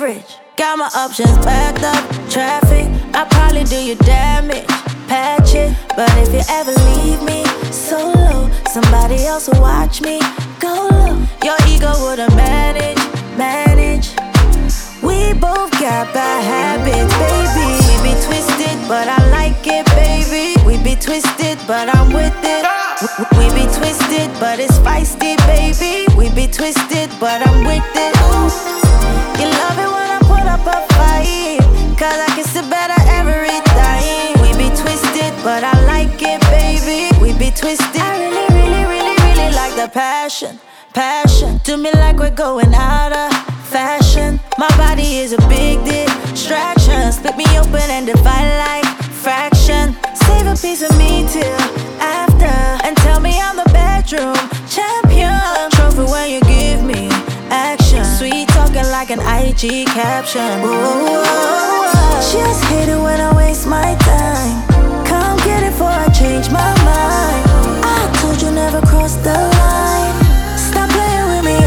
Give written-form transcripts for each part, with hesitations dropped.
average. Got my options backed up, traffic. I probably do you damage, patch it. But if you ever leave me solo, somebody else will watch me go low. Your ego wouldn't manage. We both got bad habits, baby. We be twisted, but I like it, baby. We be twisted, but I'm with it. We be twisted, but it's feisty, baby. We be twisted, but I'm with it. You love it when I put up a fight, cause I can sit better every time. We be twisted, but I like it, baby. We be twisted. I really like the passion. Do me like we're going out of fashion. My body is a big distraction. Split me open and divide like fraction. Save a piece of me till after, and tell me I'm the bedroom champion. Trophy when you give me action. Sweet talking like an IG caption. Ooh, just hate it when I waste my time. Come get it before I change my mind. I told you never cross the line. Stop playing with me,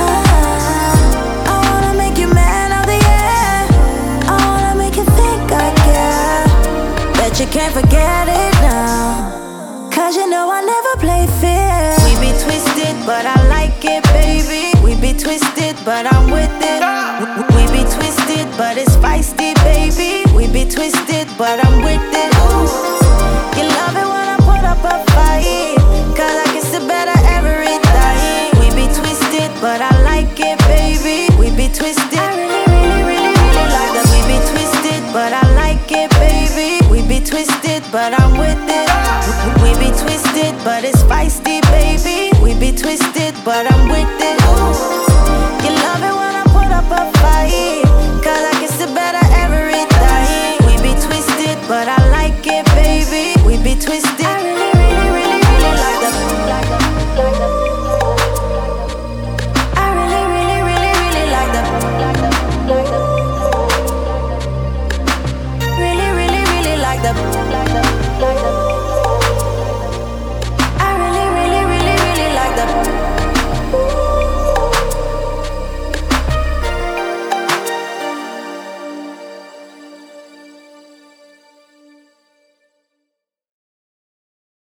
I wanna make you man of the year. I wanna make you think I care. Bet you can't forget it now, cause you know I never play fair. We be twisted, but I like it, baby. We be twisted, but I'm with it. We be twisted, but it's feisty, baby. We be twisted, but I'm with it. You love it when I put up a fight, cause I can sit better every time. We be twisted, but I like it, baby. We be twisted. I really like that. We be twisted, but I like it, baby. We be twisted, but I'm with it. We be twisted, but it's feisty, baby. We be twisted, but I'm with it.